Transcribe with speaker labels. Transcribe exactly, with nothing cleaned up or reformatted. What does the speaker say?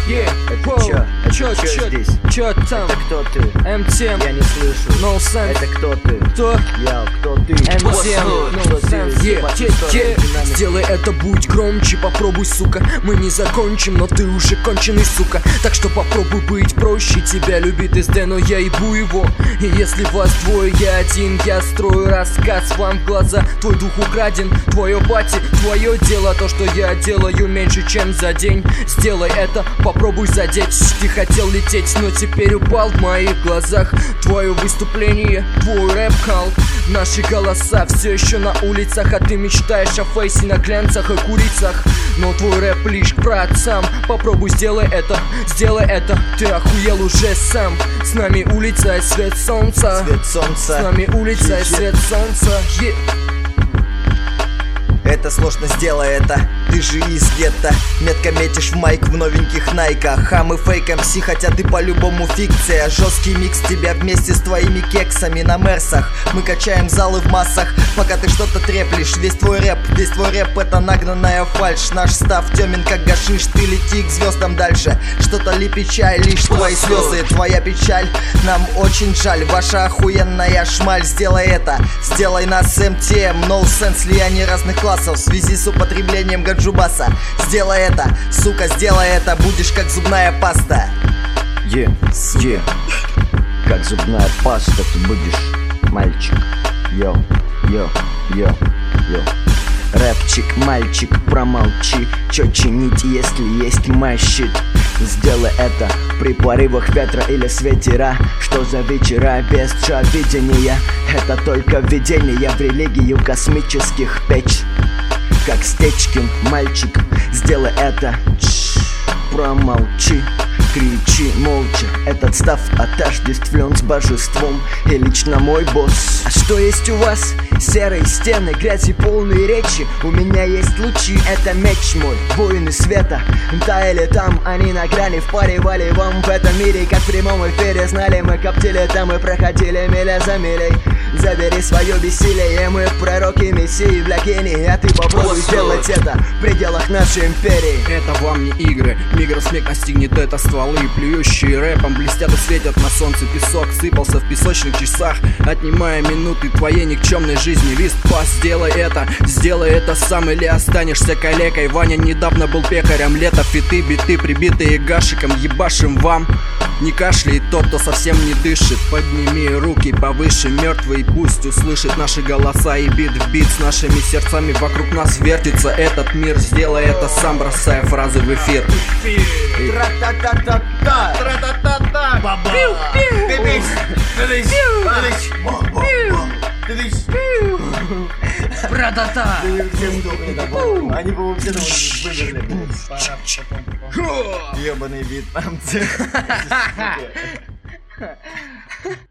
Speaker 1: Yeah,
Speaker 2: Это
Speaker 1: воу,
Speaker 2: чё? Это
Speaker 1: чё,
Speaker 2: чё
Speaker 1: чё,
Speaker 2: здесь?
Speaker 1: чё там?
Speaker 2: Это кто ты?
Speaker 1: эм ти эм,
Speaker 2: Я не слышу.
Speaker 1: no sense.
Speaker 2: Это кто ты?
Speaker 1: Кто?
Speaker 2: Я, кто ты?
Speaker 1: эм ти эм,
Speaker 2: Кто
Speaker 1: no
Speaker 2: ты?
Speaker 1: sense. Yeah,
Speaker 2: По ту
Speaker 1: yeah,
Speaker 2: сторону
Speaker 1: yeah.
Speaker 2: динамики.
Speaker 1: Сделай это, будь громче, попробуй, сука. Мы не закончим, но ты уже конченый, сука. Так что попробуй быть проще. Тебя любит эс дэ, но я ебу его. И если вас двое, я один. Я строю рассказ вам в глаза. Твой дух украден, твое пати, твое дело. То, что я делаю меньше, чем за день. Сделай это, попробуй задеть. Ты хотел лететь, но теперь упал в моих глазах. Твое выступление, твой рэп-кал. Наши голоса все еще на улицах. А ты мечтаешь о фейсе на глянцах и курицах. Но твой рэп лишь про отцам. Попробуй, сделай это, сделай это. Ты охуел уже сам. С нами улица и свет солнца.
Speaker 2: Свет солнца.
Speaker 1: С нами улица и свет солнца. Yeah.
Speaker 2: Это сложно, сделай это. Ты же из гетто. Метко метишь в майк в новеньких найках. Хам и фейк эм си, хотя ты по-любому фикция. Жесткий микс тебя вместе с твоими кексами на мерсах. Мы качаем залы в массах, пока ты что-то треплешь. Весь твой рэп, весь твой рэп это нагнанная фальшь. Наш став темен как гашиш. Ты лети к звездам дальше. Что-то ли печаль, лишь твои слезы, твоя печаль. Нам очень жаль, ваша охуенная шмаль. Сделай это, сделай нас эм ти эм, no sense, слияние разных классов в связи с употреблением гаджубаса. Сделай это, сука, сделай это, будешь как зубная паста.
Speaker 3: Е, е, как зубная паста ты будешь, мальчик. Йо, йо, йо, йо. Рэпчик, мальчик, промолчи. Чё чинить, если есть мащит? Сделай это при порывах ветра или свете. Что за вечера без видения? Это только введение в религию космических печ. Как Стечкин, мальчик, сделай это. Тш, промолчи, кричи молча. Этот став отождествлен с божеством и лично мой босс. А что есть у вас? Серые стены, грязь и полные речи. У меня есть лучи, это меч мой. Воины света таяли там, они на грани впаривали вам в этом мире. Как в прямом эфире знали, мы коптили там и проходили миля за милей. Забери свое бессилие, мы пророки мессии для гении. А ты попробуй сделать это в пределах нашей империи.
Speaker 1: Это вам не игры, микросмех настигнет это стволы. Плюющие рэпом блестят и светят на солнце. Песок сыпался в песочных часах, отнимая минуты твоей никчемной жизни. Лист пас, сделай это, сделай это сам, или останешься калекой. Ваня недавно был пекарем, лето, фиты, биты, прибитые гашиком. Ебашим вам, не кашляет тот, кто совсем не дышит. Подними руки повыше, мертвый пусть услышит наши голоса. И бит в бит с нашими сердцами вокруг нас вертится этот мир. Сделай это сам, бросая фразы в эфир.
Speaker 2: Тра-та-та-та-та, тра-та-та-та, баба. Тыдыщ, тыдыщ, тыдыщ, баба. Тыдыщ.
Speaker 1: Бра-та-та.
Speaker 2: Они, по-моему, все там вымерли. Ёбаный вьетнамцы.